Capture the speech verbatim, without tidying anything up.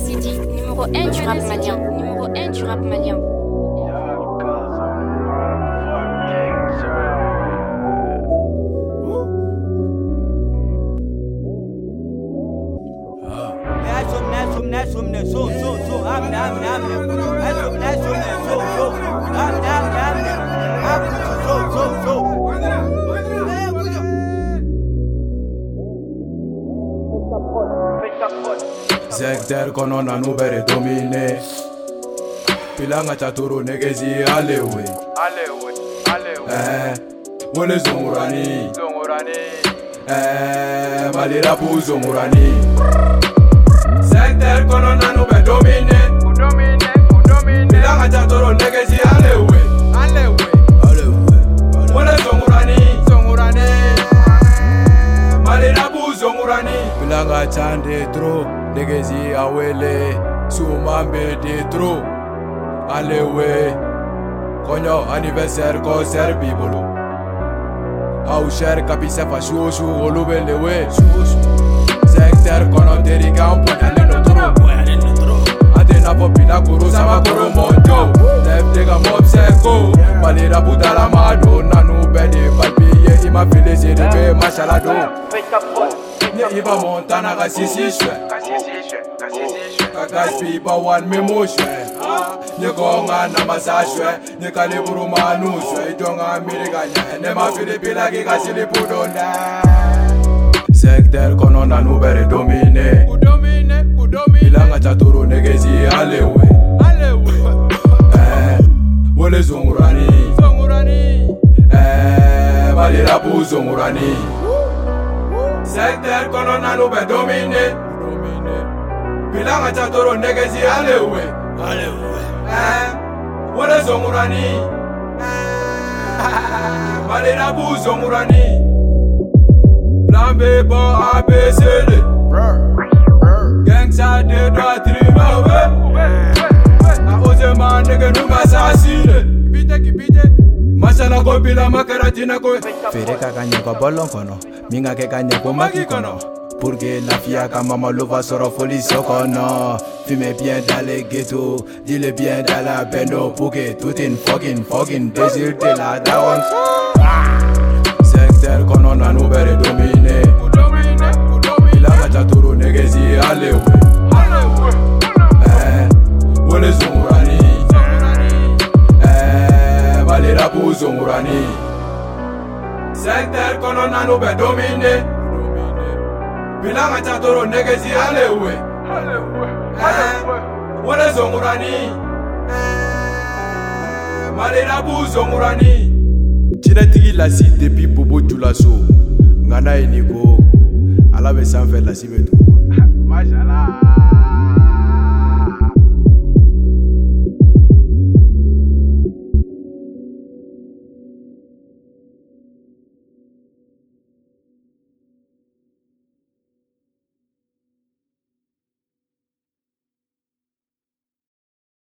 City, numéro un du rap malien. Numéro un du rap malien. Secteur kono na nubere domine Pilanga chaturu negezi alewe Alewe, alewe Eh, wole zongurani Zongurani Eh, malirapu zongurani Secteur kono na nubere domine Udomine, udomine Pilanga chaturu negezi alewe Alewe, Alewe Wole zongurani zongurani Malirapu zongurani Pilanga chande tro negezi awele Sumambe de tro Alewe Konyo anniversaire concert bibolo Au cher kapisa fa shushu olubelewe Secteur kono terika mpoyale no tro Ate na popina kuru sama kuru monjo Lef tega mob seko Malira putala mado Nanu bedi palpiye ima file siribe mashalado Nye iba montana ka sisi shwe Kakaspi iba wan memo shwe Nye konga na masa shwe Nye kaliburu manu shwe Itonga mirika nye Ne ma filipila ki kasili pudonda Secteur kono na nubere domine Udomine, udomine Pilanga chaturu negezi alewe Alewe Eh, wole zongurani Zongurani Eh, malirapu zongurani Secteur kono na nubere domine Pilanga chaturu negezi alewe Alewe Eh, wole zongurani Eh, malirapu zongurani Plan B, bon A, B, C, D Gang ça de doit trimer A ose man nigga nous assassiner Kipite kipite Masala ko bila makaratina ko Fere kakanye ko bolon kono Minga ke kanye ko maki kono Pour que la fille ka mama lova soro folie sokono Fume bien dans les ghettos Dis-le bien dans la bendo Pour que tout une fucking fucking désir de la down Secteur kono na nubere domine Udomine, udomine Pilanga chaturu negezi alewe Alewe Eh, wole zongurani Zongurani Eh, malirapu zongurani Secteur kono na nube domine Pilanga chaturu negezi alewe Alewe, Eh, alewe wole zongurani Eh, malirapu zongurani Chine tigi lasi depuis bobo chulaso Ngana eniko Ala be sanfɛ lasi be tu